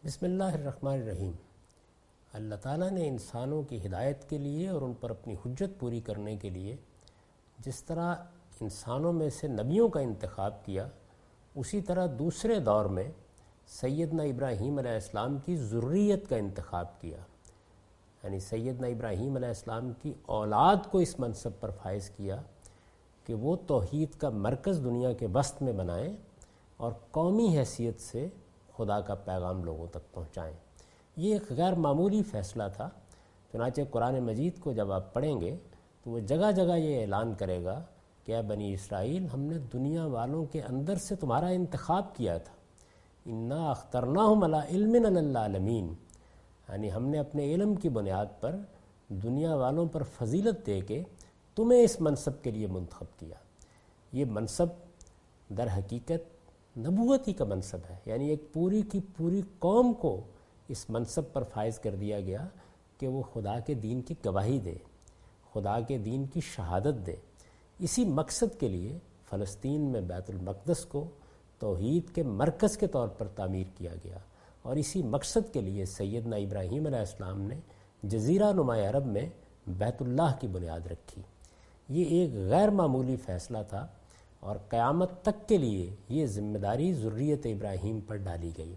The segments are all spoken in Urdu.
بسم اللہ الرحمن الرحیم۔ اللہ تعالیٰ نے انسانوں کی ہدایت کے لیے اور ان پر اپنی حجت پوری کرنے کے لیے جس طرح انسانوں میں سے نبیوں کا انتخاب کیا، اسی طرح دوسرے دور میں سیدنا ابراہیم علیہ السلام کی ذریت کا انتخاب کیا، یعنی سیدنا ابراہیم علیہ السلام کی اولاد کو اس منصب پر فائز کیا کہ وہ توحید کا مرکز دنیا کے وسط میں بنائیں اور قومی حیثیت سے خدا کا پیغام لوگوں تک پہنچائیں۔ یہ ایک غیر معمولی فیصلہ تھا۔ چنانچہ قرآن مجید کو جب آپ پڑھیں گے تو وہ جگہ جگہ یہ اعلان کرے گا کہ اے بنی اسرائیل، ہم نے دنیا والوں کے اندر سے تمہارا انتخاب کیا تھا، انا اخترناہم علی علم علی العالمین، یعنی ہم نے اپنے علم کی بنیاد پر دنیا والوں پر فضیلت دے کے تمہیں اس منصب کے لیے منتخب کیا۔ یہ منصب در حقیقت نبوت ہی کا منصب ہے، یعنی ایک پوری کی پوری قوم کو اس منصب پر فائز کر دیا گیا کہ وہ خدا کے دین کی گواہی دے، خدا کے دین کی شہادت دے۔ اسی مقصد کے لیے فلسطین میں بیت المقدس کو توحید کے مرکز کے طور پر تعمیر کیا گیا، اور اسی مقصد کے لیے سیدنا ابراہیم علیہ السلام نے جزیرہ نما عرب میں بیت اللہ کی بنیاد رکھی۔ یہ ایک غیر معمولی فیصلہ تھا، اور قیامت تک کے لیے یہ ذمہ داری ذریت ابراہیم پر ڈالی گئی۔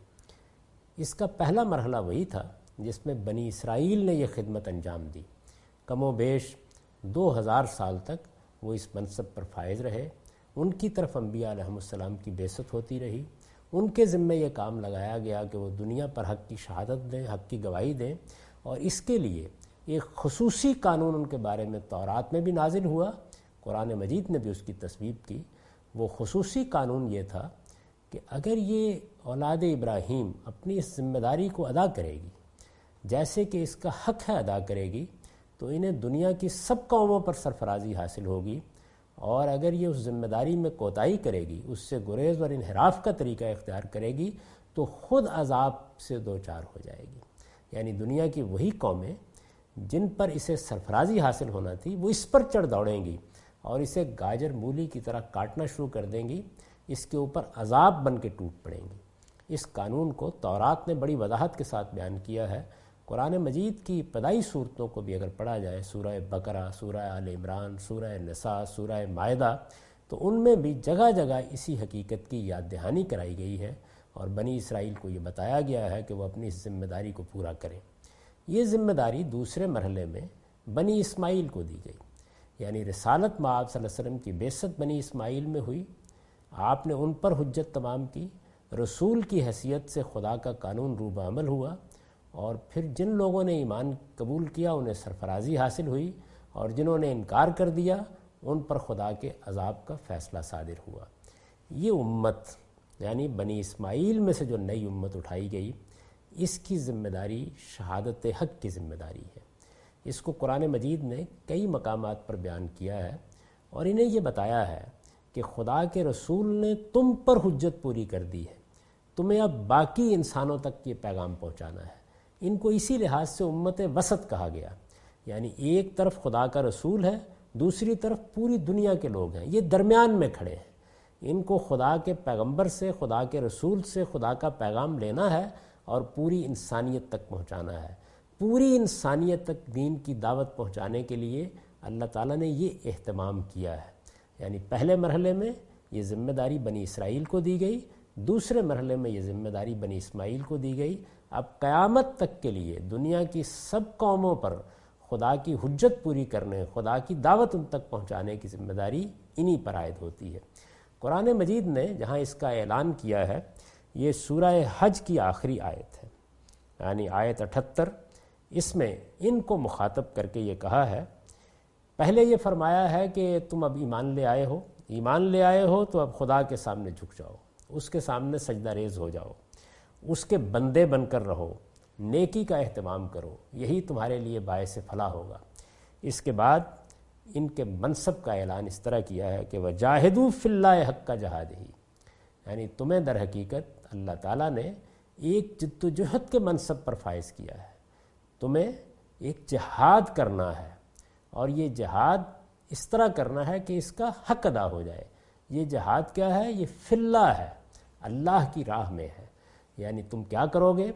اس کا پہلا مرحلہ وہی تھا جس میں بنی اسرائیل نے یہ خدمت انجام دی۔ کم و بیش 2000 سال تک وہ اس منصب پر فائز رہے، ان کی طرف انبیاء علیہ السلام کی بعثت ہوتی رہی، ان کے ذمہ یہ کام لگایا گیا کہ وہ دنیا پر حق کی شہادت دیں، حق کی گواہی دیں، اور اس کے لیے ایک خصوصی قانون ان کے بارے میں تورات میں بھی نازل ہوا، قرآن مجید نے بھی اس کی تصویب کی۔ وہ خصوصی قانون یہ تھا کہ اگر یہ اولاد ابراہیم اپنی اس ذمہ داری کو ادا کرے گی جیسے کہ اس کا حق ہے ادا کرے گی، تو انہیں دنیا کی سب قوموں پر سرفرازی حاصل ہوگی، اور اگر یہ اس ذمہ داری میں کوتاہی کرے گی، اس سے گریز اور انحراف کا طریقہ اختیار کرے گی، تو خود عذاب سے دوچار ہو جائے گی۔ یعنی دنیا کی وہی قومیں جن پر اسے سرفرازی حاصل ہونا تھی، وہ اس پر چڑھ دوڑیں گی اور اسے گاجر مولی کی طرح کاٹنا شروع کر دیں گی، اس کے اوپر عذاب بن کے ٹوٹ پڑیں گی۔ اس قانون کو تورات نے بڑی وضاحت کے ساتھ بیان کیا ہے۔ قرآن مجید کی ابتدائی صورتوں کو بھی اگر پڑھا جائے، سورہ بقرہ، سورہ آل عمران، سورہ نساء، سورہ مائدہ، تو ان میں بھی جگہ جگہ اسی حقیقت کی یاد دہانی کرائی گئی ہے، اور بنی اسرائیل کو یہ بتایا گیا ہے کہ وہ اپنی اس ذمہ داری کو پورا کریں۔ یہ ذمہ داری دوسرے مرحلے میں بنی اسماعیل کو دی گئی، یعنی رسالت میں آپ صلی اللہ علیہ وسلم کی بعثت بنی اسماعیل میں ہوئی، آپ نے ان پر حجت تمام کی، رسول کی حیثیت سے خدا کا قانون روب عمل ہوا، اور پھر جن لوگوں نے ایمان قبول کیا انہیں سرفرازی حاصل ہوئی، اور جنہوں نے انکار کر دیا ان پر خدا کے عذاب کا فیصلہ صادر ہوا۔ یہ امت یعنی بنی اسماعیل میں سے جو نئی امت اٹھائی گئی، اس کی ذمہ داری شہادت حق کی ذمہ داری ہے۔ اس کو قرآن مجید نے کئی مقامات پر بیان کیا ہے، اور انہیں یہ بتایا ہے کہ خدا کے رسول نے تم پر حجت پوری کر دی ہے، تمہیں اب باقی انسانوں تک یہ پیغام پہنچانا ہے۔ ان کو اسی لحاظ سے امت وسط کہا گیا، یعنی ایک طرف خدا کا رسول ہے، دوسری طرف پوری دنیا کے لوگ ہیں، یہ درمیان میں کھڑے ہیں۔ ان کو خدا کے پیغمبر سے، خدا کے رسول سے خدا کا پیغام لینا ہے اور پوری انسانیت تک پہنچانا ہے۔ پوری انسانیت تک دین کی دعوت پہنچانے کے لیے اللہ تعالیٰ نے یہ اہتمام کیا ہے۔ یعنی پہلے مرحلے میں یہ ذمہ داری بنی اسرائیل کو دی گئی، دوسرے مرحلے میں یہ ذمہ داری بنی اسماعیل کو دی گئی۔ اب قیامت تک کے لیے دنیا کی سب قوموں پر خدا کی حجت پوری کرنے، خدا کی دعوت ان تک پہنچانے کی ذمہ داری انہی پر عائد ہوتی ہے۔ قرآن مجید نے جہاں اس کا اعلان کیا ہے، یہ سورہ حج کی آخری آیت ہے، یعنی آیت 78۔ اس میں ان کو مخاطب کر کے یہ کہا ہے، پہلے یہ فرمایا ہے کہ تم اب ایمان لے آئے ہو تو اب خدا کے سامنے جھک جاؤ، اس کے سامنے سجدہ ریز ہو جاؤ، اس کے بندے بن کر رہو، نیکی کا اہتمام کرو، یہی تمہارے لیے باعث فلاح ہوگا۔ اس کے بعد ان کے منصب کا اعلان اس طرح کیا ہے کہ وَجَاهِدُوا فِي اللَّهِ حَقَّ جَهَادِهِ، یعنی تمہیں در حقیقت اللہ تعالیٰ نے ایک جد و جہد کے منصب پر فائز کیا ہے، تمہیں ایک جہاد کرنا ہے، اور یہ جہاد اس طرح کرنا ہے کہ اس کا حق ادا ہو جائے۔ یہ جہاد کیا ہے؟ یہ فی اللہ ہے، اللہ کی راہ میں ہے۔ یعنی تم کیا کرو گے؟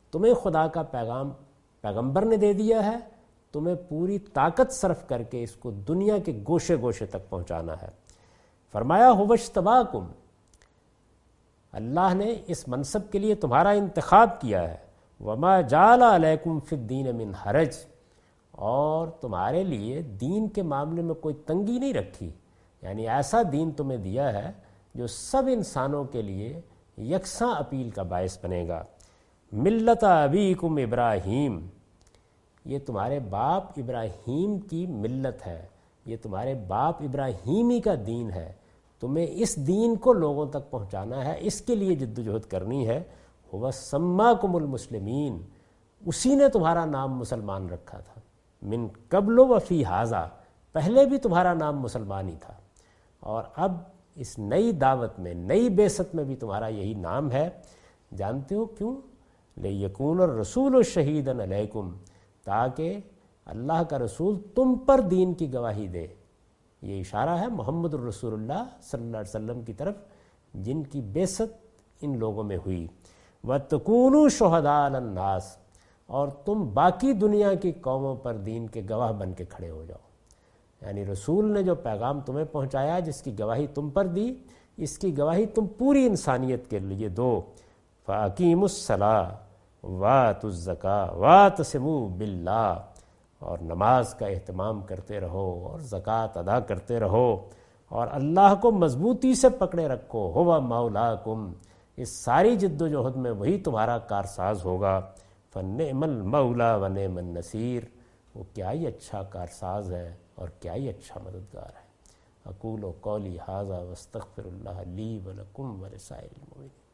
تمہیں خدا کا پیغمبر نے دے دیا ہے، تمہیں پوری طاقت صرف کر کے اس کو دنیا کے گوشے گوشے تک پہنچانا ہے۔ فرمایا هو اجتباکم، اللہ نے اس منصب کے لیے تمہارا انتخاب کیا ہے، وما جعل علیکم فی الدین من حرج، اور تمہارے لیے دین کے معاملے میں کوئی تنگی نہیں رکھی، یعنی ایسا دین تمہیں دیا ہے جو سب انسانوں کے لیے یکساں اپیل کا باعث بنے گا۔ ملت ابیکم ابراہیم، یہ تمہارے باپ ابراہیم کی ملت ہے، یہ تمہارے باپ ابراہیمی کا دین ہے، تمہیں اس دین کو لوگوں تک پہنچانا ہے، اس کے لیے جدوجہد کرنی ہے۔ هو سماکم المسلمین، اسی نے تمہارا نام مسلمان رکھا تھا، من قبل و فی ھذا، پہلے بھی تمہارا نام مسلمان ہی تھا، اور اب اس نئی دعوت میں، نئی بعثت میں بھی تمہارا یہی نام ہے۔ جانتے ہو کیوں؟ لیکون الرسول شہیدا علیکم، تاکہ اللہ کا رسول تم پر دین کی گواہی دے۔ یہ اشارہ ہے محمد الرسول اللہ صلی اللہ علیہ وسلم کی طرف، جن کی بعثت ان لوگوں میں ہوئی۔ وَتَكُونُوا شُهَدَاءَ عَلَى النَّاسِ، اور تم باقی دنیا کی قوموں پر دین کے گواہ بن کے کھڑے ہو جاؤ، یعنی رسول نے جو پیغام تمہیں پہنچایا، جس کی گواہی تم پر دی، اس کی گواہی تم پوری انسانیت کے لیے دو۔ فَأَقِيمُوا الصَّلَاةَ وَآتُوا الزَّكَاةَ وَاعْتَصِمُوا بِاللَّهِ، اور نماز کا اہتمام کرتے رہو اور زکوٰۃ ادا کرتے رہو، اور اللہ کو مضبوطی سے پکڑے رکھو۔ هُوَ مَوْلَاكُمْ، اس ساری جد و جہد میں وہی تمہارا کارساز ہوگا۔ فَنِعْمَ الْمَوْلَى وَنِعْمَ النَّصِيرُ، وہ کیا ہی اچھا کارساز ہے اور کیا ہی اچھا مددگار ہے۔ اقول قولی ھذا واستغفر اللہ لی ولکم ولسائر المؤمنین۔